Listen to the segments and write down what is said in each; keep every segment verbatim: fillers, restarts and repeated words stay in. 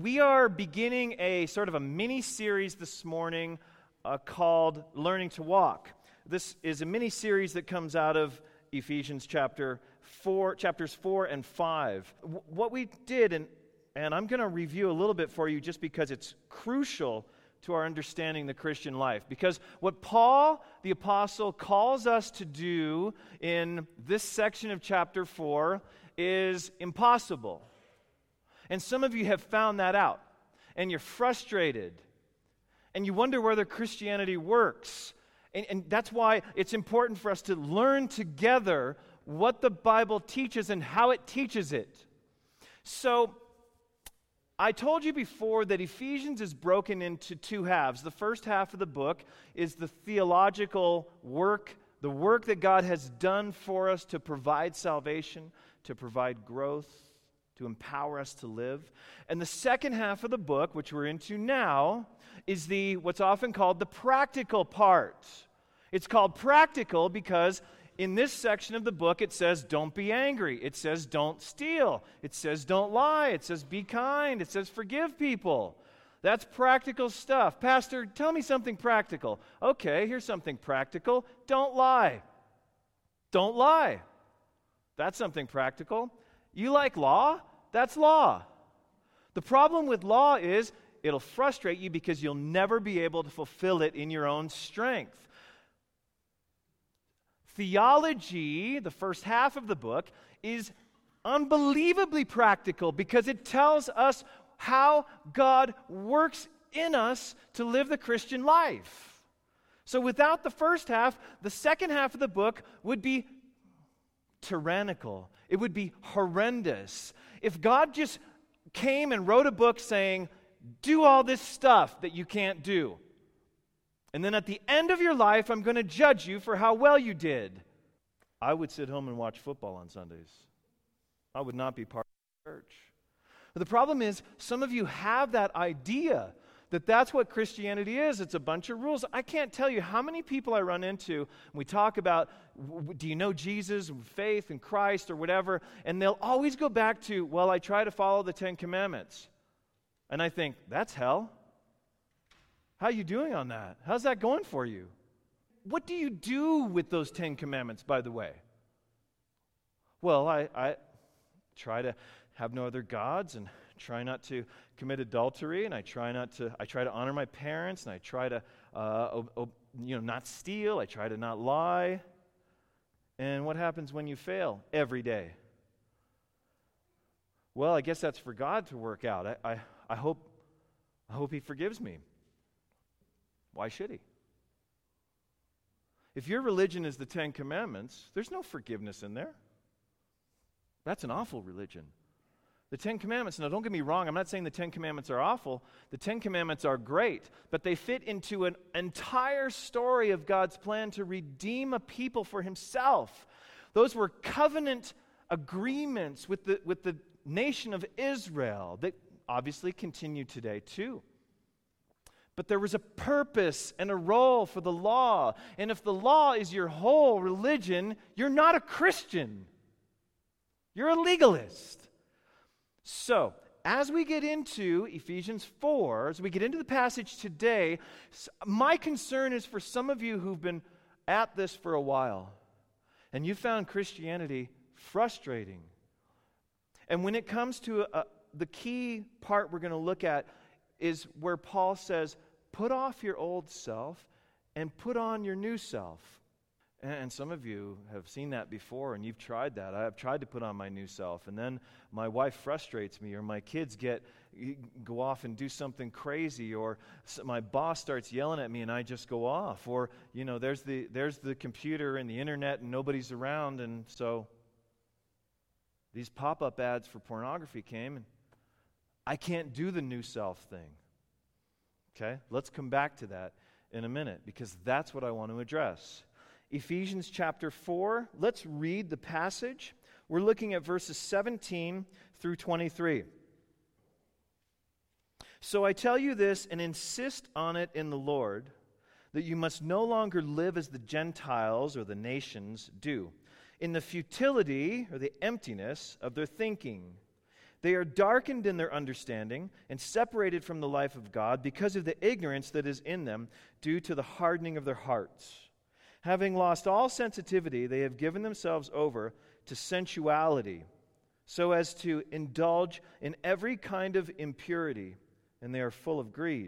We are beginning a sort of a mini-series this morning uh, called Learning to Walk. This is a mini-series that comes out of Ephesians chapter four, chapters four and five. W- what we did, and, and I'm going to review a little bit for you just because it's crucial to our understanding the Christian life. Because what Paul, the apostle, calls us to do in this section of chapter four is impossible. And some of you have found that out, and you're frustrated, and you wonder whether Christianity works. And, and that's why it's important for us to learn together what the Bible teaches and how it teaches it. So, I told you before that Ephesians is broken into two halves. The first half of the book is the theological work, the work that God has done for us to provide salvation, to provide growth, to empower us to live. And the second half of the book, which we're into now, is the what's often called the practical part. It's called practical because in this section of the book it says don't be angry. It says don't steal. It says don't lie. It says be kind. It says forgive people. That's practical stuff. Pastor, tell me something practical. Okay, here's something practical. Don't lie. Don't lie. That's something practical. You like law? That's law. The problem with law is it'll frustrate you because you'll never be able to fulfill it in your own strength. Theology, the first half of the book, is unbelievably practical because it tells us how God works in us to live the Christian life. So without the first half, the second half of the book would be tyrannical. It would be horrendous. If God just came and wrote a book saying, do all this stuff that you can't do, and then at the end of your life, I'm going to judge you for how well you did, I would sit home and watch football on Sundays. I would not be part of the church. But the problem is, some of you have that idea that that's what Christianity is. It's a bunch of rules. I can't tell you how many people I run into, and we talk about, do you know Jesus, faith in Christ, or whatever, and they'll always go back to, well, I try to follow the Ten Commandments. And I think, that's hell. How are you doing on that? How's that going for you? What do you do with those Ten Commandments, by the way? Well, I, I try to have no other gods, and try not to commit adultery, and I try not to. I try to honor my parents, and I try to, uh, ob, ob, you know, not steal. I try to not lie. And what happens when you fail every day? Well, I guess that's for God to work out. I, I, I hope, I hope He forgives me. Why should He? If your religion is the Ten Commandments, there's no forgiveness in there. That's an awful religion. The Ten Commandments, now don't get me wrong, I'm not saying the Ten Commandments are awful. The Ten Commandments are great, but they fit into an entire story of God's plan to redeem a people for Himself. Those were covenant agreements with the, with the nation of Israel that obviously continue today too. But there was a purpose and a role for the law. And if the law is your whole religion, you're not a Christian. You're a legalist. So, as we get into Ephesians four, as we get into the passage today, my concern is for some of you who've been at this for a while, and you found Christianity frustrating. And when it comes to a, the key part we're going to look at is where Paul says, put off your old self and put on your new self. And some of you have seen that before, and you've tried that. I have tried to put on my new self, and then my wife frustrates me, or my kids get go off and do something crazy, or my boss starts yelling at me, and I just go off. Or, you know, there's the there's the computer and the internet, and nobody's around, and so these pop-up ads for pornography came, and I can't do the new self thing. Okay? Let's come back to that in a minute, because that's what I want to address. Ephesians chapter four, let's read the passage. We're looking at verses seventeen through twenty-three. So I tell you this and insist on it in the Lord, that you must no longer live as the Gentiles or the nations do, in the futility or the emptiness of their thinking. They are darkened in their understanding and separated from the life of God because of the ignorance that is in them due to the hardening of their hearts. Having lost all sensitivity, they have given themselves over to sensuality, so as to indulge in every kind of impurity, and they are full of greed.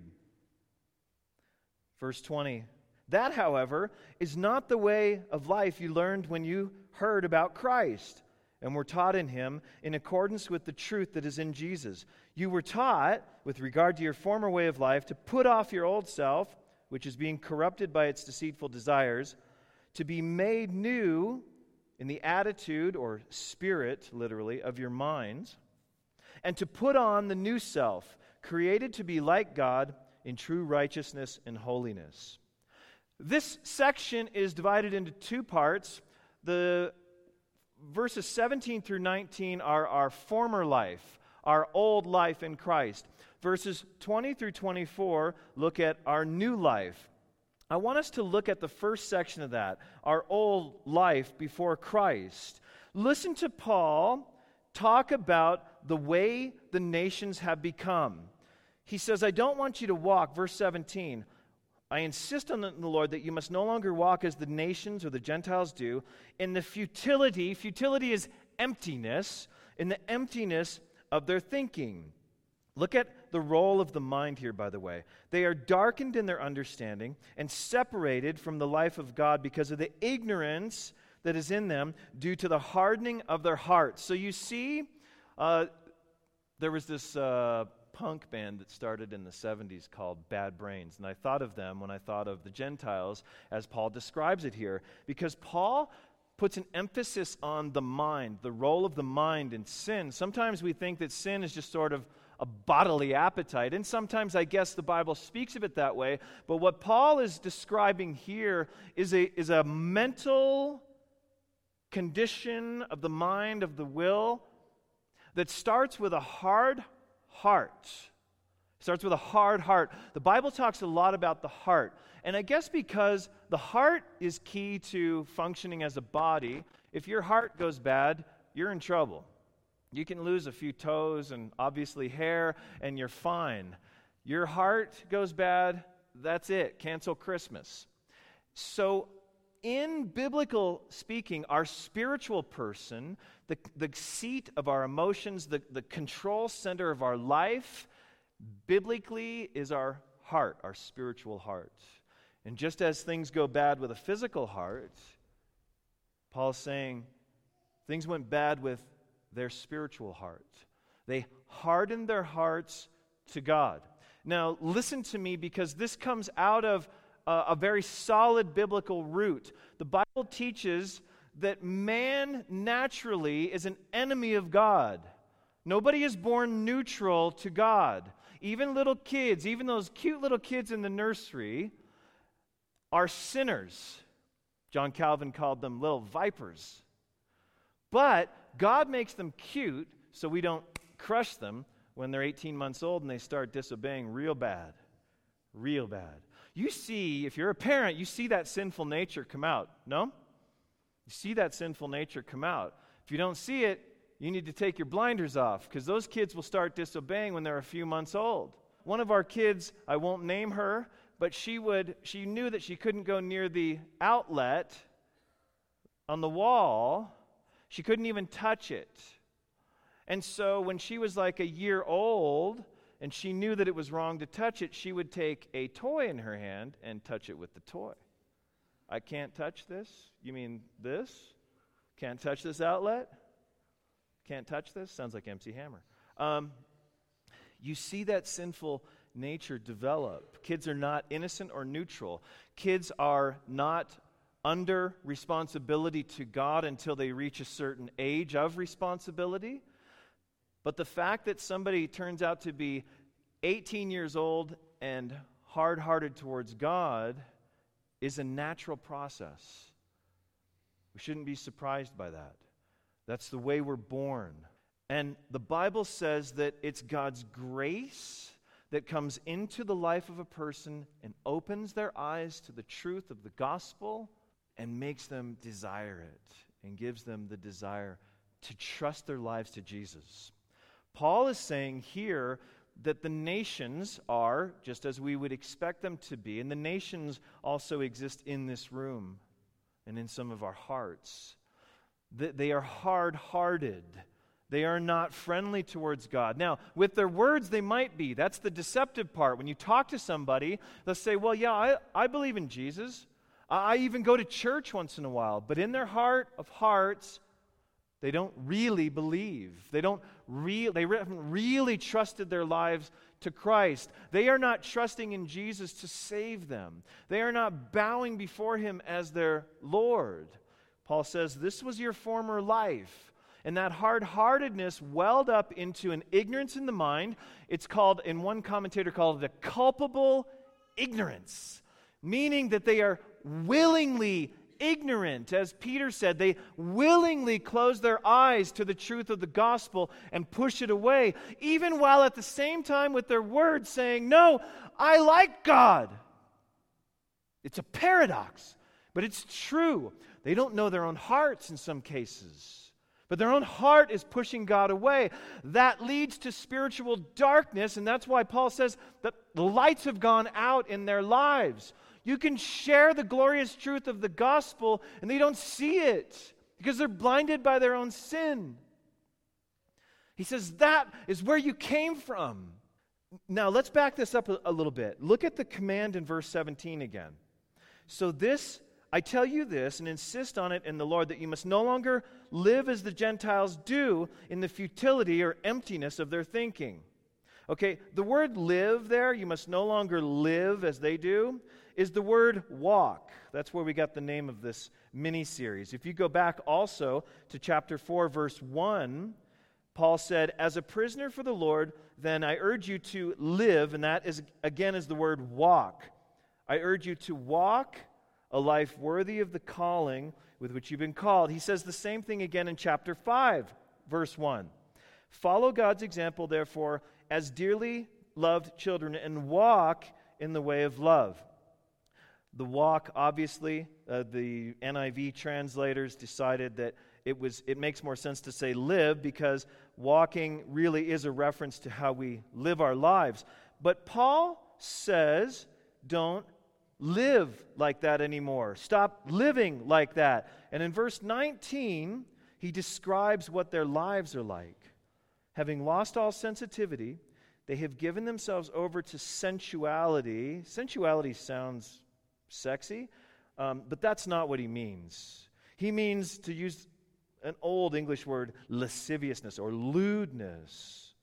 Verse twenty, that, however, is not the way of life you learned when you heard about Christ and were taught in Him in accordance with the truth that is in Jesus. You were taught, with regard to your former way of life, to put off your old self, which is being corrupted by its deceitful desires, to be made new in the attitude, or spirit, literally, of your minds, and to put on the new self, created to be like God in true righteousness and holiness. This section is divided into two parts. The verses seventeen through nineteen are our former life, our old life in Christ. Verses twenty through twenty-four look at our new life. I want us to look at the first section of that, our old life before Christ. Listen to Paul talk about the way the nations have become. He says, I don't want you to walk, verse seventeen, I insist on the Lord that you must no longer walk as the nations or the Gentiles do, in the futility, futility is emptiness, in the emptiness of their thinking. Look at the role of the mind here, by the way. They are darkened in their understanding and separated from the life of God because of the ignorance that is in them due to the hardening of their hearts. So you see, uh, there was this uh, punk band that started in the seventies called Bad Brains, and I thought of them when I thought of the Gentiles as Paul describes it here, because Paul puts an emphasis on the mind, the role of the mind in sin. Sometimes we think that sin is just sort of a bodily appetite, and sometimes I guess the Bible speaks of it that way, but what Paul is describing here is a, is a mental condition of the mind, of the will, that starts with a hard heart. Starts with a hard heart. The Bible talks a lot about the heart, and I guess because the heart is key to functioning as a body, if your heart goes bad, you're in trouble. You can lose a few toes and obviously hair, and you're fine. Your heart goes bad, that's it. Cancel Christmas. So, in biblical speaking, our spiritual person, the, the seat of our emotions, the, the control center of our life, biblically is our heart, our spiritual heart. And just as things go bad with a physical heart, Paul's saying things went bad with their spiritual heart. They hardened their hearts to God. Now, listen to me, because this comes out of uh, a very solid biblical root. The Bible teaches that man naturally is an enemy of God. Nobody is born neutral to God. Even little kids, even those cute little kids in the nursery, are sinners. John Calvin called them little vipers. But God makes them cute so we don't crush them when they're eighteen months old and they start disobeying real bad. Real bad. You see, if you're a parent, you see that sinful nature come out, no? You see that sinful nature come out. If you don't see it, you need to take your blinders off, because those kids will start disobeying when they're a few months old. One of our kids, I won't name her, but she would, she knew that she couldn't go near the outlet on the wall. She couldn't even touch it. And so when she was like a year old and she knew that it was wrong to touch it, she would take a toy in her hand and touch it with the toy. I can't touch this? You mean this? Can't touch this outlet? Can't touch this? Sounds like M C Hammer. Um, you see that sinful nature develop. Kids are not innocent or neutral. Kids are not under responsibility to God until they reach a certain age of responsibility. But the fact that somebody turns out to be eighteen years old and hard-hearted towards God is a natural process. We shouldn't be surprised by that. That's the way we're born. And the Bible says that it's God's grace that comes into the life of a person and opens their eyes to the truth of the gospel and makes them desire it and gives them the desire to trust their lives to Jesus. Paul is saying here that the nations are, just as we would expect them to be, and the nations also exist in this room and in some of our hearts. They are hard-hearted. They are not friendly towards God. Now, with their words, they might be. That's the deceptive part. When you talk to somebody, they'll say, well, yeah, I, I believe in Jesus. I even go to church once in a while. But in their heart of hearts, they don't really believe. They don't re- they haven't really trusted their lives to Christ. They are not trusting in Jesus to save them. They are not bowing before Him as their Lord. Paul says, this was your former life. And that hard-heartedness welled up into an ignorance in the mind. It's called, in one commentator called it, a culpable ignorance. Meaning that they are willingly ignorant. As Peter said, they willingly close their eyes to the truth of the gospel and push it away, even while at the same time with their words saying, no, I like God. It's a paradox, but it's true. They don't know their own hearts in some cases. But their own heart is pushing God away. That leads to spiritual darkness, and that's why Paul says that the lights have gone out in their lives. You can share the glorious truth of the gospel, and they don't see it because they're blinded by their own sin. He says that is where you came from. Now, let's back this up a, a little bit. Look at the command in verse seventeen again. So this, I tell you this, and insist on it in the Lord, that you must no longer live as the Gentiles do in the futility or emptiness of their thinking. Okay, the word live there, you must no longer live as they do, is the word walk. That's where we got the name of this mini-series. If you go back also to chapter four, verse one, Paul said, as a prisoner for the Lord, then I urge you to live, and that is, again, is the word walk. I urge you to walk a life worthy of the calling with which you've been called. He says the same thing again in chapter five, verse one. Follow God's example, therefore, as dearly loved children, and walk in the way of love. The walk, obviously, uh, the N I V translators decided that it was it makes more sense to say live, because walking really is a reference to how we live our lives. But Paul says, don't live like that anymore. Stop living like that. And in verse nineteen, he describes what their lives are like. Having lost all sensitivity, they have given themselves over to sensuality. Sensuality sounds sexy, um, but that's not what he means. He means, to use an old English word, lasciviousness or lewdness.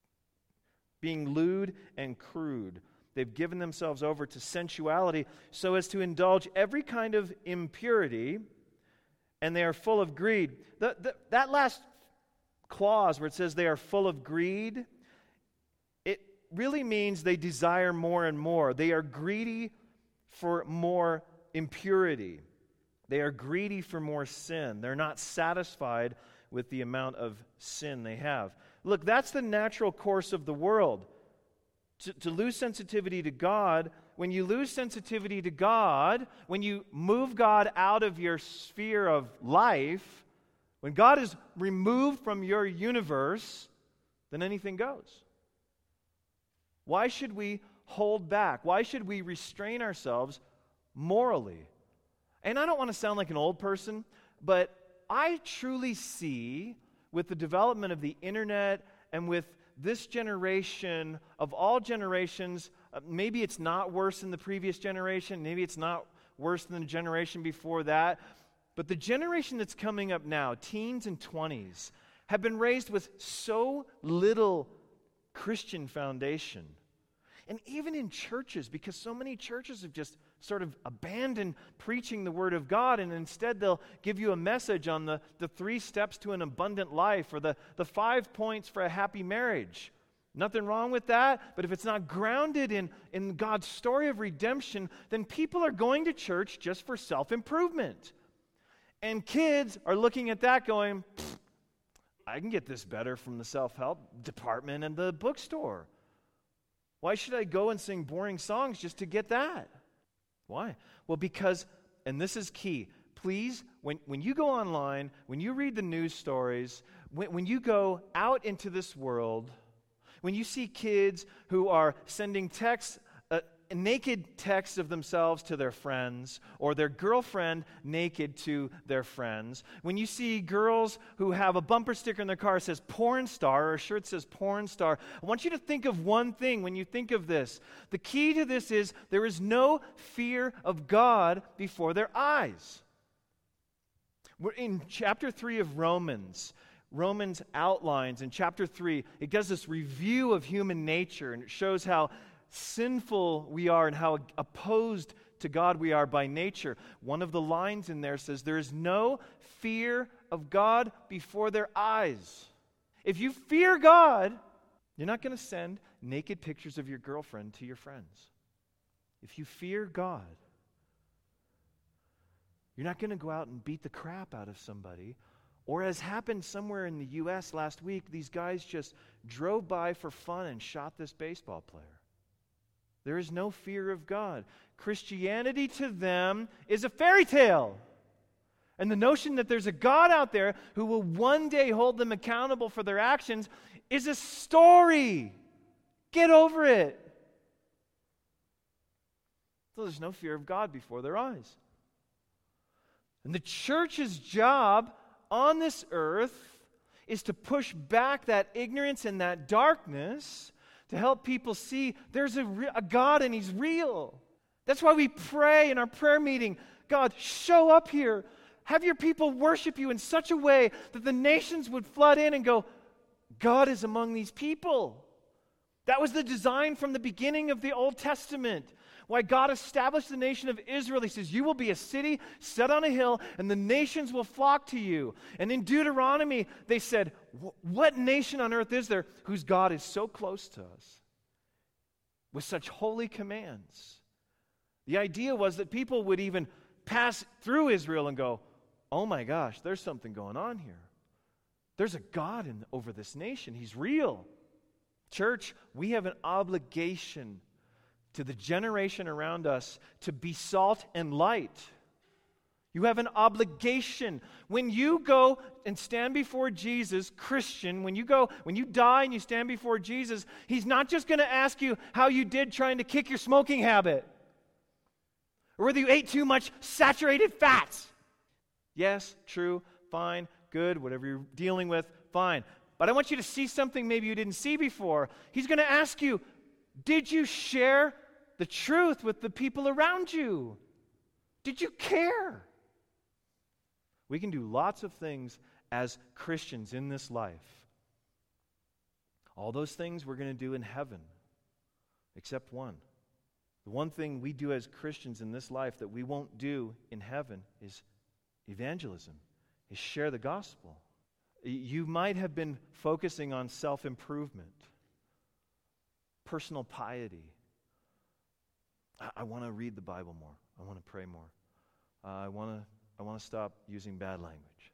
Being lewd and crude. They've given themselves over to sensuality so as to indulge every kind of impurity, and they are full of greed. The, the, that last clause where it says they are full of greed, it really means they desire more and more. They are greedy for more impurity. They are greedy for more sin. They're not satisfied with the amount of sin they have. Look, that's the natural course of the world. To, to lose sensitivity to God, when you lose sensitivity to God, when you move God out of your sphere of life, when God is removed from your universe, then anything goes. Why should we hold back? Why should we restrain ourselves morally? And I don't want to sound like an old person, but I truly see, with the development of the internet and with this generation of all generations, uh, maybe it's not worse than the previous generation, maybe it's not worse than the generation before that, but the generation that's coming up now, teens and twenties, have been raised with so little Christian foundation. And even in churches, because so many churches have just sort of abandoned preaching the Word of God, and instead they'll give you a message on the, the three steps to an abundant life, or the, the five points for a happy marriage. Nothing wrong with that, but if it's not grounded in, in God's story of redemption, then people are going to church just for self-improvement. And kids are looking at that going, I can get this better from the self-help department and the bookstore. Why should I go and sing boring songs just to get that? Why? Well, because, and this is key, please, when, when you go online, when you read the news stories, When, when you go out into this world, when you see kids who are sending texts, uh, naked texts of themselves to their friends, or their girlfriend naked to their friends, when you see girls who have a bumper sticker in their car that says porn star, or a shirt that says porn star, I want you to think of one thing when you think of this. The key to this is there is no fear of God before their eyes. We're in chapter three of Romans. Romans outlines in chapter three, it does this review of human nature, and it shows how sinful we are and how opposed to God we are by nature. One of the lines in there says, there is no fear of God before their eyes. If you fear God, you're not going to send naked pictures of your girlfriend to your friends. If you fear God, you're not going to go out and beat the crap out of somebody. Or as happened somewhere in the U S last week, these guys just drove by for fun and shot this baseball player. There is no fear of God. Christianity to them is a fairy tale. And the notion that there's a God out there who will one day hold them accountable for their actions is a story. Get over it. So there's no fear of God before their eyes. And the church's job on this earth is to push back that ignorance and that darkness to help people see there's a, re- a God and He's real. That's why we pray in our prayer meeting, God, show up here. Have your people worship you in such a way that the nations would flood in and go, God is among these people. That was the design from the beginning of the Old Testament. Why God established the nation of Israel. He says, you will be a city set on a hill, and the nations will flock to you. And in Deuteronomy, they said, what nation on earth is there whose God is so close to us with such holy commands? The idea was that people would even pass through Israel and go, oh my gosh, there's something going on here. There's a God in, over this nation. He's real. Church, we have an obligation to the generation around us to be salt and light. You have an obligation. When you go and stand before Jesus, Christian, when you go, when you die and you stand before Jesus, He's not just going to ask you how you did trying to kick your smoking habit, or whether you ate too much saturated fats. Yes, true, fine, good, whatever you're dealing with, fine. But I want you to see something maybe you didn't see before. He's going to ask you, did you share the truth with the people around you? Did you care? We can do lots of things as Christians in this life. All those things we're going to do in heaven, except one. The one thing we do as Christians in this life that we won't do in heaven is evangelism, is share the gospel. You might have been focusing on self-improvement, personal piety. I, I want to read the Bible more. I want to pray more. Uh, I want to I want to stop using bad language.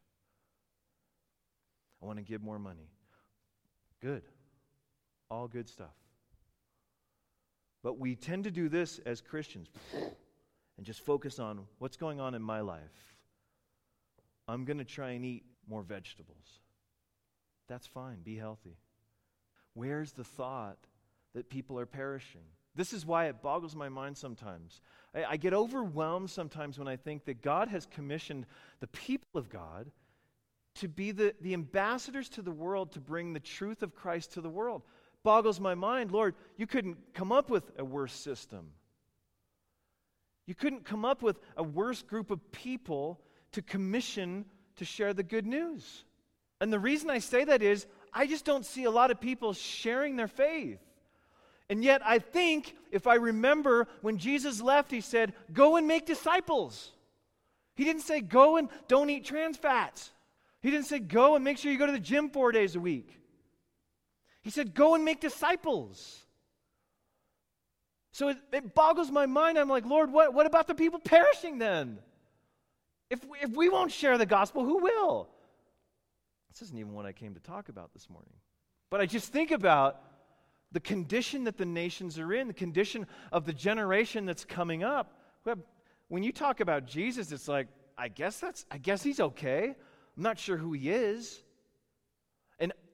I want to give more money. Good. All good stuff. But we tend to do this as Christians and just focus on what's going on in my life. I'm going to try and eat more vegetables. That's fine. Be healthy. Where's the thought that people are perishing? This is why it boggles my mind sometimes. I, I get overwhelmed sometimes when I think that God has commissioned the people of God to be the, the ambassadors to the world to bring the truth of Christ to the world. Boggles my mind. Lord, you couldn't come up with a worse system. You couldn't come up with a worse group of people to commission to share the good news. And the reason I say that is I just don't see a lot of people sharing their faith. And yet I think, if I remember, when Jesus left, He said, go and make disciples. He didn't say, go and don't eat trans fats. He didn't say, go and make sure you go to the gym four days a week. He said, go and make disciples. So it, it boggles my mind. I'm like, Lord, what, what about the people perishing then? If, if we won't share the gospel, who will? This isn't even what I came to talk about this morning. But I just think about the condition that the nations are in, the condition of the generation that's coming up. When you talk about Jesus, it's like, I guess that's, I guess He's okay. I'm not sure who He is.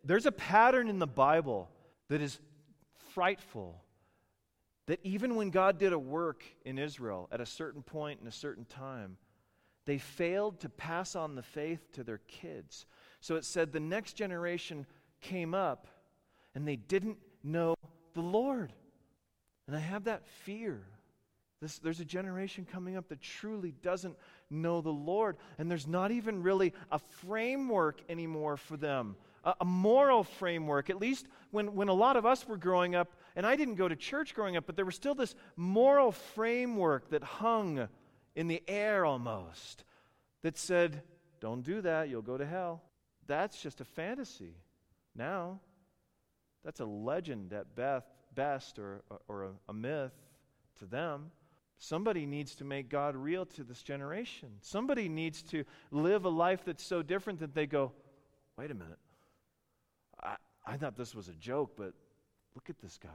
there's a pattern in the Bible that is frightful, that even when God did a work in Israel at a certain point in a certain time, they failed to pass on the faith to their kids. So it said the next generation came up and they didn't know the Lord. And I have that fear. This, there's a generation coming up that truly doesn't know the Lord. And there's not even really a framework anymore for them, a, a moral framework. At least when, when a lot of us were growing up, and I didn't go to church growing up, but there was still this moral framework that hung in the air almost, that said, don't do that, you'll go to hell. That's just a fantasy. Now, that's a legend at best, best or, or a, a myth to them. Somebody needs to make God real to this generation. Somebody needs to live a life that's so different that they go, wait a minute, I, I thought this was a joke, but look at this guy.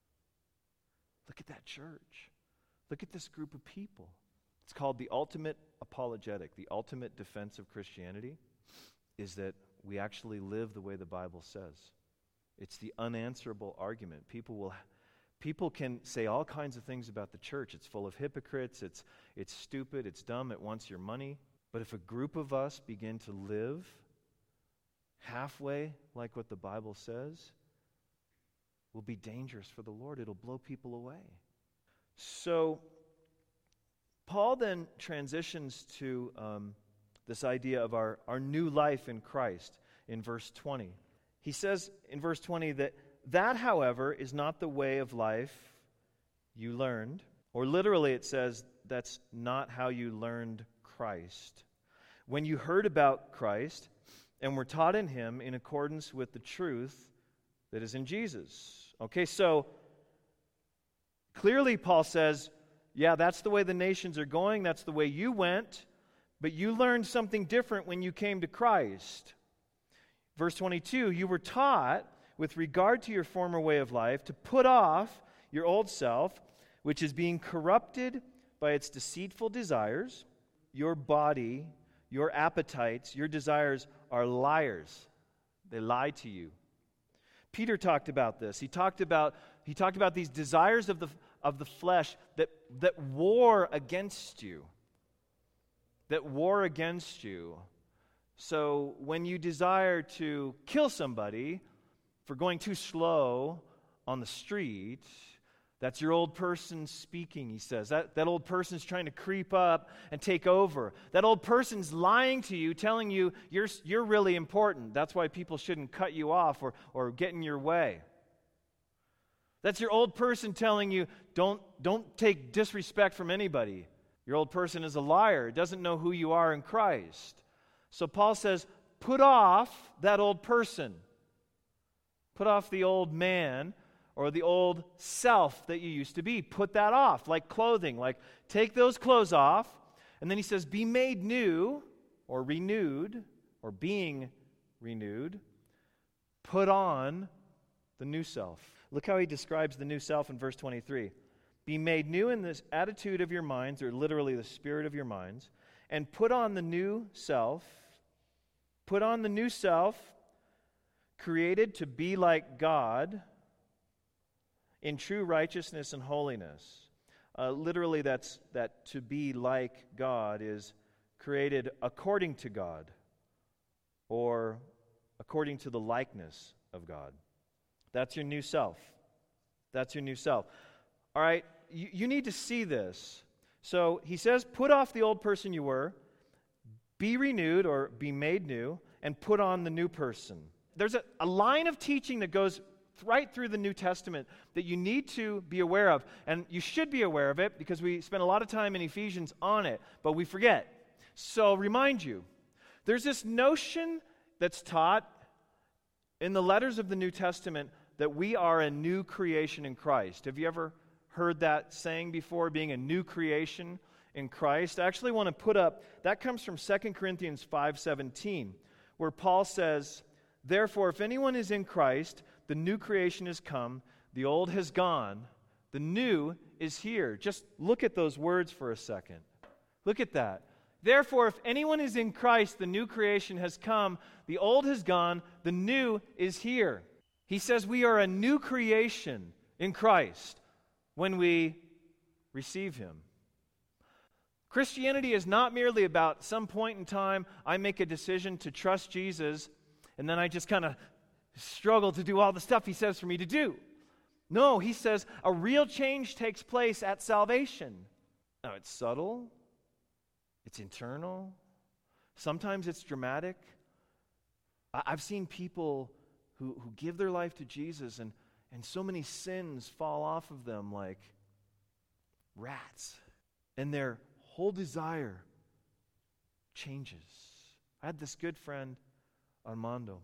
Look at that church. Look at this group of people. It's called the ultimate apologetic. The ultimate defense of Christianity is that we actually live the way the Bible says. It's the unanswerable argument. People will, people can say all kinds of things about the church. It's full of hypocrites. It's, it's stupid. It's dumb. It wants your money. But if a group of us begin to live halfway like what the Bible says, will be dangerous for the Lord. It'll blow people away. So Paul then transitions to um, this idea of our, our new life in Christ in verse twenty. He says in verse twenty that, that, however, is not the way of life you learned. Or literally it says, that's not how you learned Christ. When you heard about Christ and were taught in Him in accordance with the truth that is in Jesus. Okay, so clearly Paul says, yeah, that's the way the nations are going, that's the way you went, but you learned something different when you came to Christ. Verse twenty-two, you were taught, with regard to your former way of life, to put off your old self, which is being corrupted by its deceitful desires. Your body, your appetites, your desires are liars. They lie to you. Peter talked about this. He talked about he talked about these desires of the of the flesh that that war against you. That war against you. So when you desire to kill somebody for going too slow on the street, that's your old person speaking, he says. That, that old person's trying to creep up and take over. That old person's lying to you, telling you you're, you're really important. That's why people shouldn't cut you off or, or get in your way. That's your old person telling you, don't, don't take disrespect from anybody. Your old person is a liar, doesn't know who you are in Christ. So Paul says, put off that old person. Put off the old man or the old self that you used to be. Put that off, like clothing. Like, take those clothes off. And then he says, be made new or renewed or being renewed. Put on the new self. Look how he describes the new self in verse twenty-three. Be made new in this attitude of your minds, or literally the spirit of your minds, and put on the new self. Put on the new self, created to be like God in true righteousness and holiness. Uh, literally, that's that to be like God is created according to God, or according to the likeness of God. That's your new self. That's your new self. All right, you, you need to see this. So he says, put off the old person you were, be renewed or be made new, and put on the new person. There's a, a line of teaching that goes right through the New Testament that you need to be aware of. And you should be aware of it because we spend a lot of time in Ephesians on it, but we forget. So remind you, there's this notion that's taught in the letters of the New Testament that we are a new creation in Christ. Have you ever heard that saying before, being a new creation in Christ? I actually want to put up, that comes from Second Corinthians five seventeen, where Paul says, therefore, if anyone is in Christ, the new creation has come, the old has gone, the new is here. Just look at those words for a second. Look at that. Therefore, if anyone is in Christ, the new creation has come, the old has gone, the new is here. He says we are a new creation in Christ when we receive him. Christianity is not merely about some point in time I make a decision to trust Jesus and then I just kind of struggle to do all the stuff he says for me to do. No, he says a real change takes place at salvation. Now, it's subtle. It's internal. Sometimes it's dramatic. I- I've seen people who, who give their life to Jesus and, and so many sins fall off of them like rats. And their whole desire changes. I had this good friend, Armando.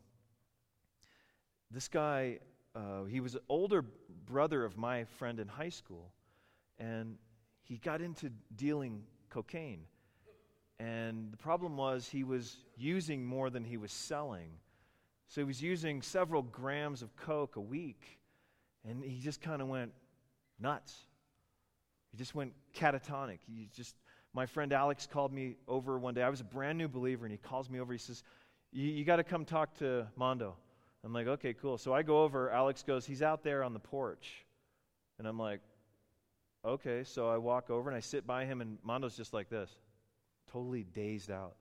This guy, uh, he was an older brother of my friend in high school, and he got into dealing cocaine. And the problem was he was using more than he was selling. So he was using several grams of coke a week, and he just kind of went nuts. He just went catatonic. He just, my friend Alex called me over one day. I was a brand new believer, and he calls me over. He says, you, you got to come talk to Mondo. I'm like, okay, cool. So I go over. Alex goes, he's out there on the porch. And I'm like, okay. So I walk over, and I sit by him, and Mondo's just like this, totally dazed out.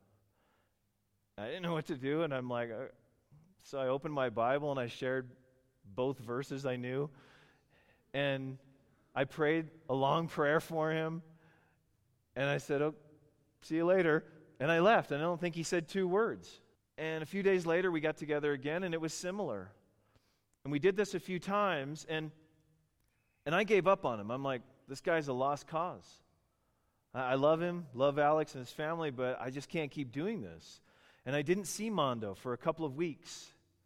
I didn't know what to do, and I'm like, uh, so I opened my Bible, and I shared both verses I knew. And I prayed a long prayer for him, and I said, oh, see you later. And I left, and I don't think he said two words. And a few days later, we got together again, and it was similar. And we did this a few times, and and I gave up on him. I'm like, this guy's a lost cause. I, I love him, love Alex and his family, but I just can't keep doing this. And I didn't see Mondo for a couple of weeks.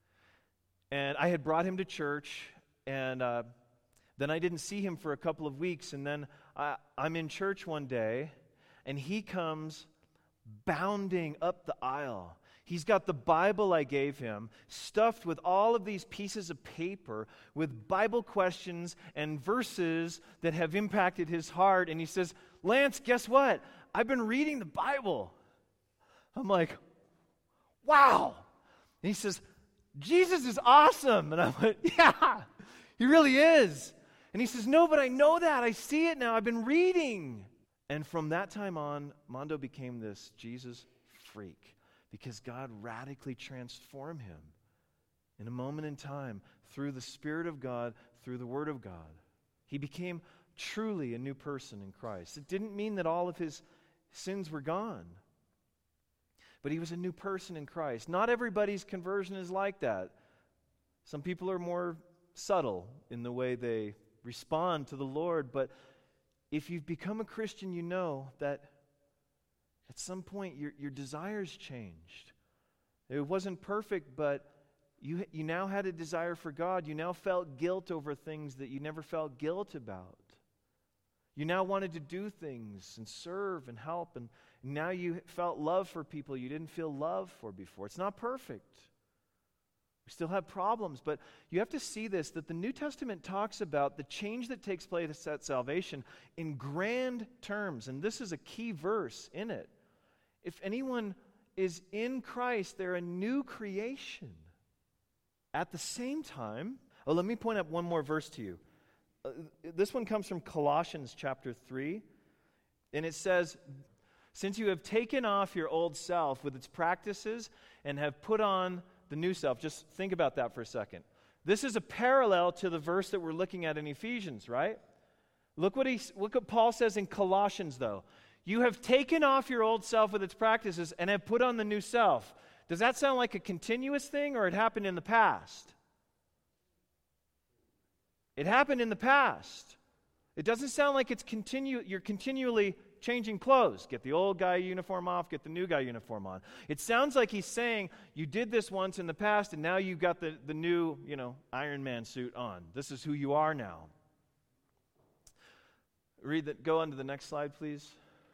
And I had brought him to church, and uh, then I didn't see him for a couple of weeks. And then I, I'm in church one day, and he comes bounding up the aisle. He's got the Bible I gave him, stuffed with all of these pieces of paper with Bible questions and verses that have impacted his heart. And he says, Lance, guess what? I've been reading the Bible. I'm like, wow. And he says, Jesus is awesome. And I went, yeah, he really is. And he says, no, but I know that. I see it now. I've been reading. And from that time on, Mondo became this Jesus freak. Because God radically transformed him in a moment in time through the Spirit of God, through the Word of God. He became truly a new person in Christ. It didn't mean that all of his sins were gone, but he was a new person in Christ. Not everybody's conversion is like that. Some people are more subtle in the way they respond to the Lord, but if you've become a Christian, you know that at some point, your, your desires changed. It wasn't perfect, but you, you now had a desire for God. You now felt guilt over things that you never felt guilt about. You now wanted to do things and serve and help, and now you felt love for people you didn't feel love for before. It's not perfect. We still have problems, but you have to see this, that the New Testament talks about the change that takes place at salvation in grand terms, and this is a key verse in it. If anyone is in Christ, they're a new creation. At the same time, oh, let me point out one more verse to you. Uh, this one comes from Colossians chapter three, and it says, since you have taken off your old self with its practices and have put on the new self. Just think about that for a second. This is a parallel to the verse that we're looking at in Ephesians, right? Look what he, look what Paul says in Colossians, though. You have taken off your old self with its practices and have put on the new self. Does that sound like a continuous thing, or it happened in the past? It happened in the past. It doesn't sound like it's continue. You're continually changing clothes. Get the old guy uniform off, get the new guy uniform on. It sounds like he's saying, you did this once in the past, and now you've got the, the new, you know, Iron Man suit on. This is who you are now. Read that. Go on to the next slide, please.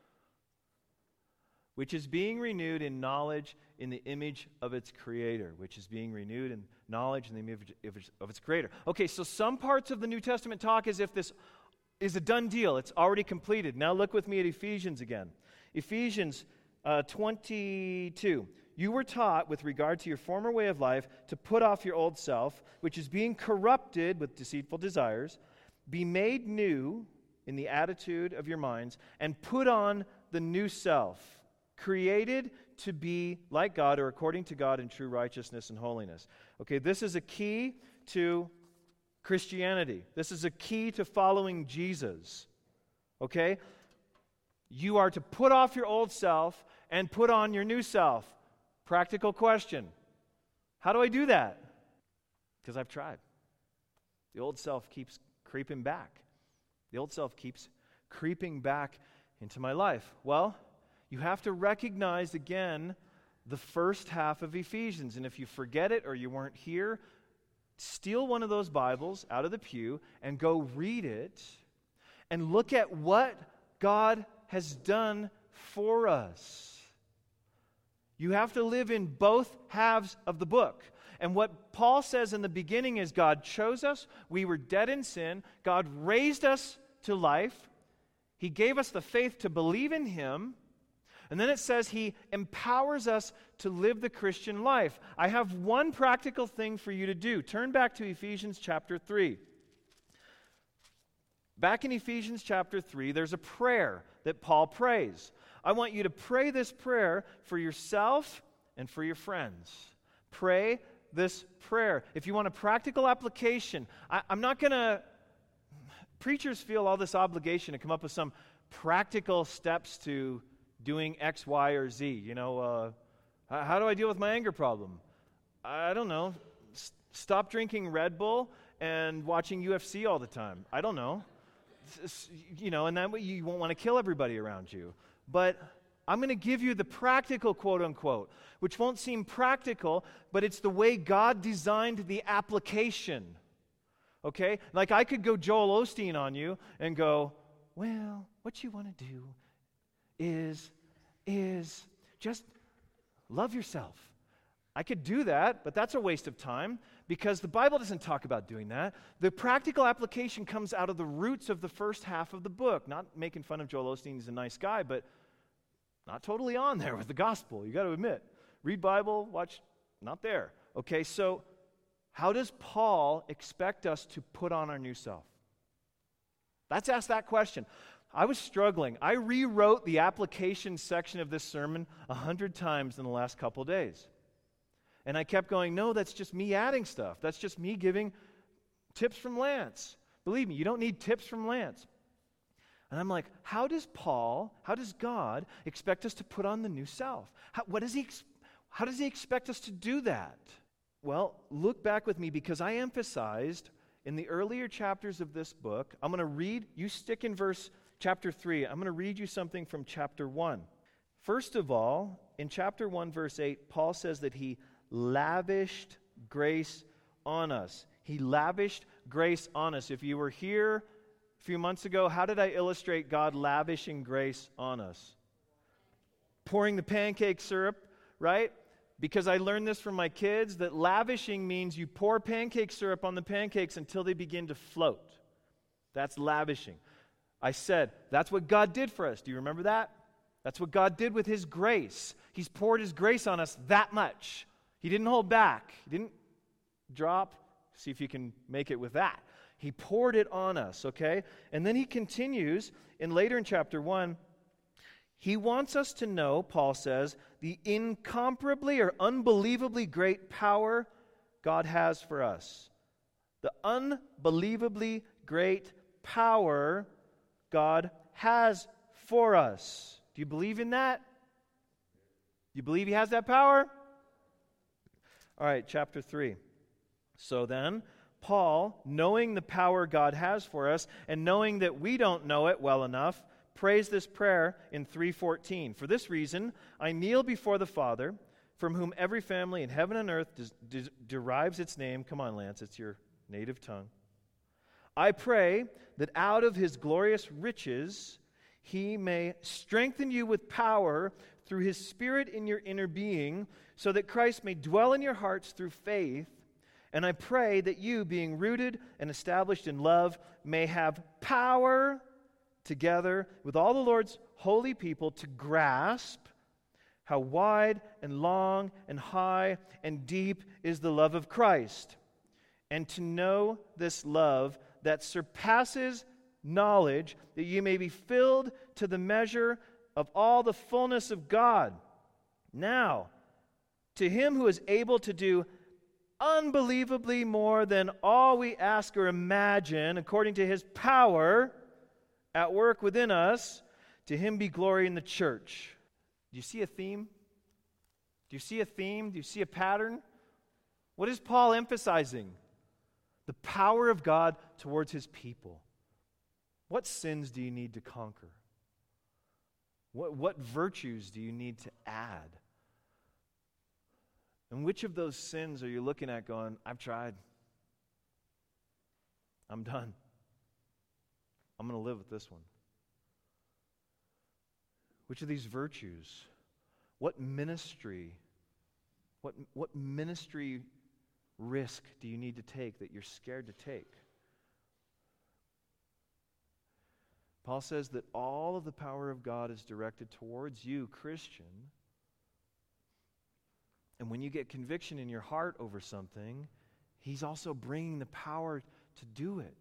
Which is being renewed in knowledge in the image of its creator. Which is being renewed in knowledge in the image of its creator. Okay, so some parts of the New Testament talk as if this is a done deal. It's already completed. Now look with me at Ephesians again. Ephesians uh, twenty-two. You were taught with regard to your former way of life to put off your old self, which is being corrupted with deceitful desires, be made new in the attitude of your minds, and put on the new self, created to be like God or according to God in true righteousness and holiness. Okay, this is a key to Christianity. This is a key to following Jesus. Okay? You are to put off your old self and put on your new self. Practical question. How do I do that? Because I've tried. The old self keeps creeping back. The old self keeps creeping back into my life. Well, you have to recognize again the first half of Ephesians. And if you forget it or you weren't here, steal one of those Bibles out of the pew and go read it and look at what God has done for us. You have to live in both halves of the book. And what Paul says in the beginning is God chose us. We were dead in sin. God raised us to life. He gave us the faith to believe in Him. And then it says He empowers us to live the Christian life. I have one practical thing for you to do. Turn back to Ephesians chapter three. Back in Ephesians chapter three, there's a prayer that Paul prays. I want you to pray this prayer for yourself and for your friends. Pray this prayer. If you want a practical application, I, I'm not going to... Preachers feel all this obligation to come up with some practical steps to doing X, Y, or Z. You know, uh, how do I deal with my anger problem? I don't know. S- stop drinking Red Bull and watching U F C all the time. I don't know. S- you know, and that way you won't want to kill everybody around you. But I'm going to give you the practical, quote-unquote, which won't seem practical, but it's the way God designed the application. Okay? Like I could go Joel Osteen on you and go, well, what you want to do is, is just love yourself. I could do that, but that's a waste of time because the Bible doesn't talk about doing that. The practical application comes out of the roots of the first half of the book. Not making fun of Joel Osteen, he's a nice guy, but not totally on there with the gospel, you got to admit. Read Bible, watch, not there. Okay, so how does Paul expect us to put on our new self? Let's ask that question. I was struggling. I rewrote the application section of this sermon a hundred times in the last couple days. And I kept going, no, that's just me adding stuff. That's just me giving tips from Lance. Believe me, you don't need tips from Lance. And I'm like, how does Paul, how does God expect us to put on the new self? How, what does he, how does he expect us to do that? Well, look back with me because I emphasized in the earlier chapters of this book, I'm going to read, you stick in verse chapter three, I'm going to read you something from chapter one. First of all, in chapter one, verse eight, Paul says that he lavished grace on us. He lavished grace on us. If you were here a few months ago, how did I illustrate God lavishing grace on us? Pouring the pancake syrup, right? Because I learned this from my kids, that lavishing means you pour pancake syrup on the pancakes until they begin to float. That's lavishing. I said, that's what God did for us. Do you remember that? That's what God did with His grace. He's poured His grace on us that much. He didn't hold back. He didn't drop. See if you can make it with that. He poured it on us, okay? And then he continues, in later in chapter one, he wants us to know, Paul says, the incomparably or unbelievably great power God has for us. The unbelievably great power God has for us. Do you believe in that? Do you believe He has that power? All right, chapter three. So then, Paul, knowing the power God has for us, and knowing that we don't know it well enough, prays this prayer in three fourteen. For this reason, I kneel before the Father, from whom every family in heaven and earth des- des- derives its name. Come on, Lance, it's your native tongue. I pray that out of His glorious riches, He may strengthen you with power through His Spirit in your inner being, so that Christ may dwell in your hearts through faith. And I pray that you, being rooted and established in love, may have power together with all the Lord's holy people to grasp How wide and long and high and deep is the love of Christ, and to know this love that surpasses knowledge, that you may be filled to the measure of all the fullness of God. Now, to him who is able to do unbelievably more than all we ask or imagine, according to his power at work within us, to him be glory in the church. Do you see a theme? Do you see a theme? Do you see a pattern? What is Paul emphasizing? The power of God towards his people. What sins do you need to conquer? What, what virtues do you need to add? And which of those sins are you looking at going, I've tried. I'm done. I'm going to live with this one. Which of these virtues? What ministry? What, what ministry risk do you need to take that you're scared to take? Paul says that all of the power of God is directed towards you, Christian. And when you get conviction in your heart over something, he's also bringing the power to do it.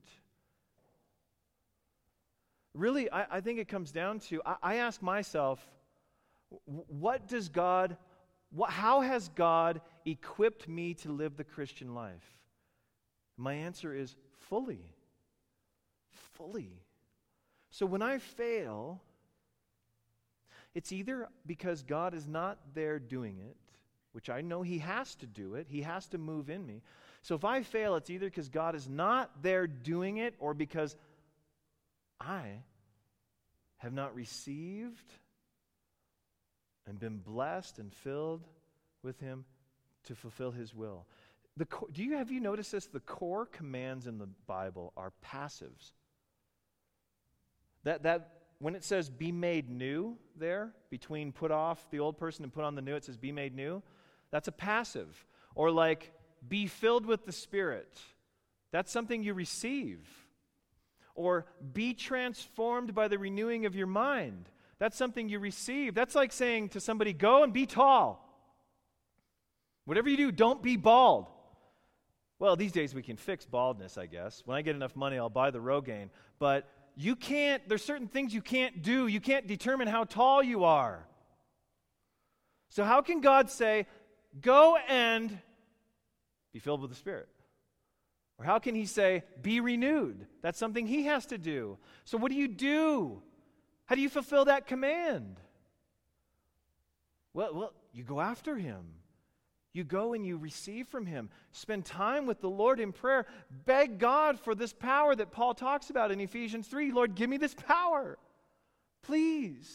Really, I, I think it comes down to, I, I ask myself, what does God, what, how has God equipped me to live the Christian life? My answer is fully. Fully. So when I fail, it's either because God is not there doing it, which I know he has to do it. He has to move in me. So if I fail, it's either because God is not there doing it or because I have not received and been blessed and filled with him to fulfill his will. The co- do you have you noticed this? The core commands in the Bible are passives. That that when it says be made new there, between put off the old person and put on the new, it says be made new. That's a passive. Or like be filled with the Spirit. That's something you receive. Or be transformed by the renewing of your mind. That's something you receive. That's like saying to somebody, go and be tall. Whatever you do, don't be bald. Well, these days we can fix baldness, I guess. When I get enough money, I'll buy the Rogaine. But you can't, there's certain things you can't do. You can't determine how tall you are. So how can God say, go and be filled with the Spirit? Or how can he say, be renewed? That's something he has to do. So what do you do? How do you fulfill that command? Well, well, you go after him. You go and you receive from him. Spend time with the Lord in prayer. Beg God for this power that Paul talks about in Ephesians three. Lord, give me this power. Please.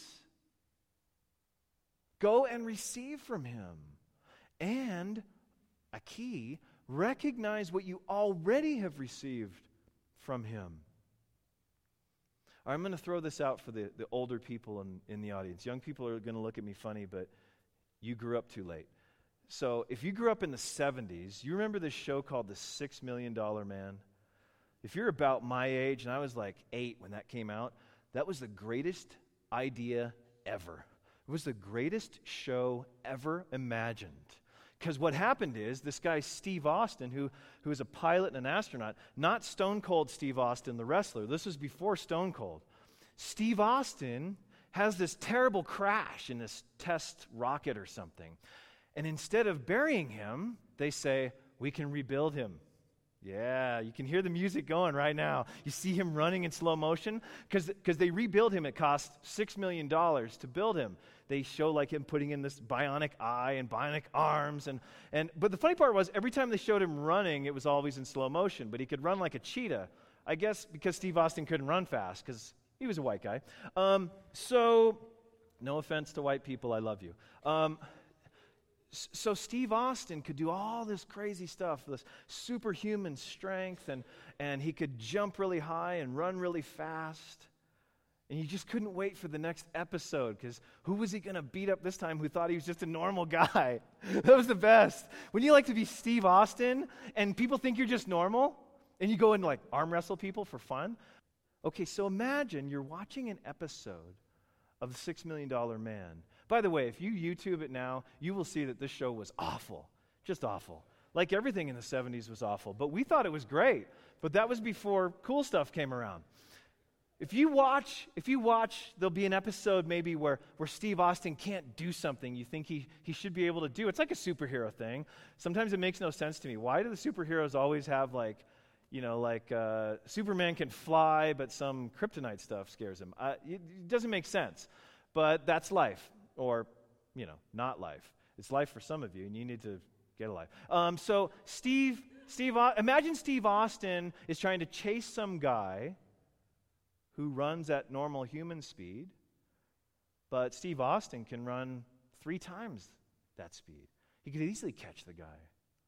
Go and receive from him. And, a key, recognize what you already have received from him. All right, I'm going to throw this out for the, the older people in, in the audience. Young people are going to look at me funny, but you grew up too late. So if you grew up in the seventies, you remember this show called The Six Million Dollar Man? If you're about my age, and I was like eight when that came out, that was the greatest idea ever. It was the greatest show ever imagined. Because what happened is, this guy Steve Austin, who, who was a pilot and an astronaut, not Stone Cold Steve Austin, the wrestler. This was before Stone Cold. Steve Austin has this terrible crash in this test rocket or something. And instead of burying him, they say, we can rebuild him. Yeah, you can hear the music going right now. You see him running in slow motion because because they rebuild him. It cost six million dollars to build him. They show like him putting in this bionic eye and bionic arms. and and But the funny part was every time they showed him running, it was always in slow motion. But he could run like a cheetah, I guess because Steve Austin couldn't run fast because he was a white guy. Um, so, no offense to white people, I love you. Um So Steve Austin could do all this crazy stuff, this superhuman strength, and, and he could jump really high and run really fast. And you just couldn't wait for the next episode, because who was he going to beat up this time who thought he was just a normal guy? That was the best. When you like to be Steve Austin, and people think you're just normal, and you go and like arm wrestle people for fun. Okay, so imagine you're watching an episode of The Six Million Dollar Man, By the way, if you YouTube it now, you will see that this show was awful, just awful. Like everything in the seventies was awful, but we thought it was great. But that was before cool stuff came around. If you watch, if you watch, there'll be an episode maybe where, where Steve Austin can't do something you think he, he should be able to do. It's like a superhero thing. Sometimes it makes no sense to me. Why do the superheroes always have like, you know, like uh, Superman can fly, but some kryptonite stuff scares him? Uh, it, it doesn't make sense. But that's life, or, you know, not life. It's life for some of you, and you need to get a life. Um, so Steve, Steve, imagine Steve Austin is trying to chase some guy who runs at normal human speed, but Steve Austin can run three times that speed. He could easily catch the guy.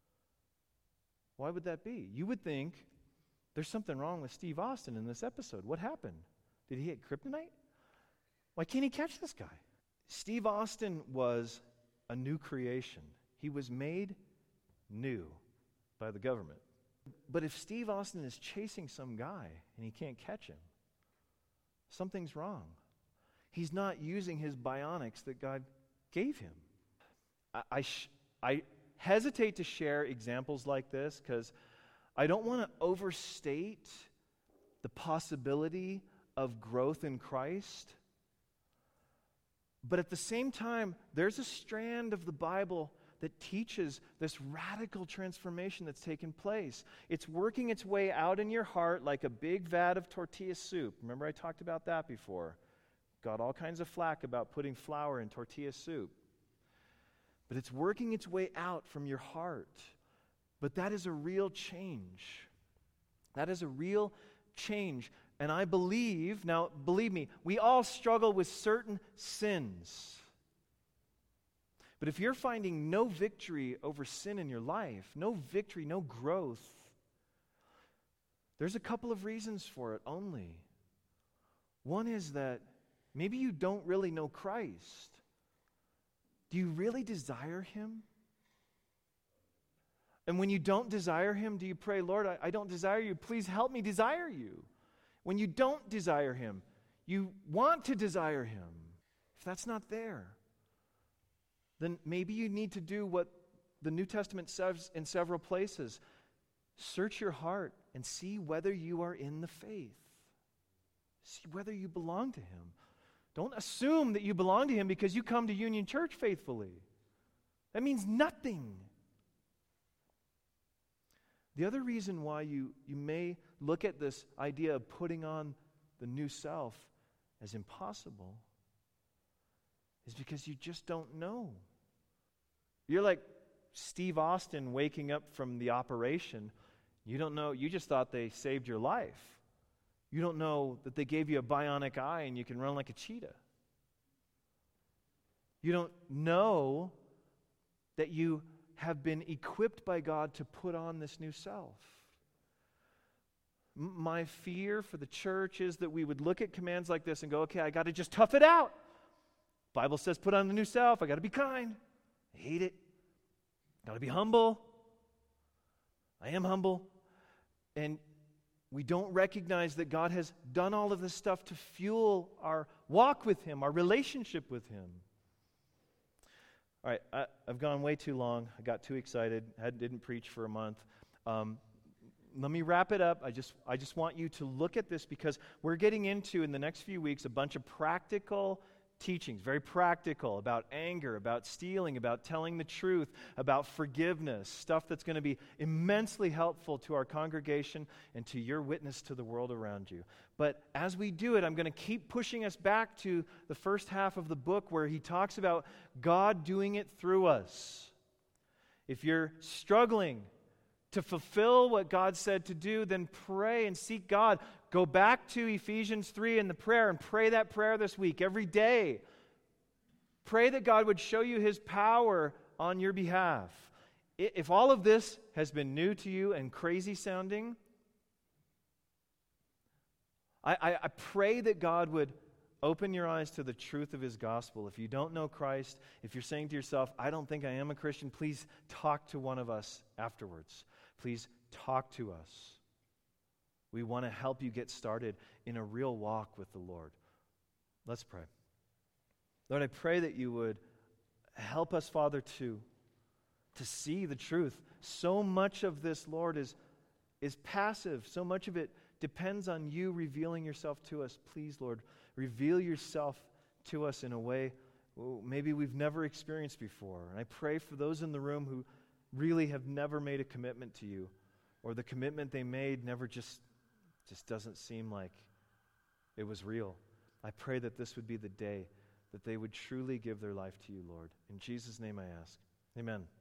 Why would that be? You would think there's something wrong with Steve Austin in this episode. What happened? Did he hit kryptonite? Why can't he catch this guy? Steve Austin was a new creation. He was made new by the government. But if Steve Austin is chasing some guy and he can't catch him, something's wrong. He's not using his bionics that God gave him. I, I, sh- I hesitate to share examples like this because I don't want to overstate the possibility of growth in Christ. But at the same time, there's a strand of the Bible that teaches this radical transformation that's taken place. It's working its way out in your heart like a big vat of tortilla soup. Remember I talked about that before. Got all kinds of flack about putting flour in tortilla soup. But it's working its way out from your heart. But that is a real change. That is a real change. And I believe, now believe me, we all struggle with certain sins. But if you're finding no victory over sin in your life, no victory, no growth, there's a couple of reasons for it only. One is that maybe you don't really know Christ. Do you really desire Him? And when you don't desire Him, do you pray, Lord, I, I don't desire you. Please help me desire you. When you don't desire Him, you want to desire Him. If that's not there, then maybe you need to do what the New Testament says in several places. Search your heart and see whether you are in the faith. See whether you belong to Him. Don't assume that you belong to Him because you come to Union Church faithfully. That means nothing. The other reason why you, you may look at this idea of putting on the new self as impossible is because you just don't know. You're like Steve Austin waking up from the operation. You don't know, you just thought they saved your life. You don't know that they gave you a bionic eye and you can run like a cheetah. You don't know that you have been equipped by God to put on this new self. M- my fear for the church is that we would look at commands like this and go, okay, I got to just tough it out. Bible says put on the new self. I got to be kind. I hate it. Got to be humble. I am humble. And we don't recognize that God has done all of this stuff to fuel our walk with Him, our relationship with Him. All right, I, I've gone way too long. I got too excited. I didn't preach for a month. Um, let me wrap it up. I just, I just want you to look at this because we're getting into, in the next few weeks, a bunch of practical teachings, very practical, about anger, about stealing, about telling the truth, about forgiveness, stuff that's going to be immensely helpful to our congregation and to your witness to the world around you. But as we do it, I'm going to keep pushing us back to the first half of the book where he talks about God doing it through us. If you're struggling to fulfill what God said to do, then pray and seek God. Go back to Ephesians three in the prayer and pray that prayer this week, every day. Pray that God would show you His power on your behalf. If all of this has been new to you and crazy sounding, I, I, I pray that God would open your eyes to the truth of His gospel. If you don't know Christ, if you're saying to yourself, I don't think I am a Christian, please talk to one of us afterwards. Please talk to us. We want to help you get started in a real walk with the Lord. Let's pray. Lord, I pray that you would help us, Father, to, to see the truth. So much of this, Lord, is, is passive. So much of it depends on you revealing yourself to us. Please, Lord, reveal yourself to us in a way maybe we've never experienced before. And I pray for those in the room who really have never made a commitment to you, or the commitment they made never just, just doesn't seem like it was real. I pray that this would be the day that they would truly give their life to you, Lord. In Jesus' name I ask. Amen.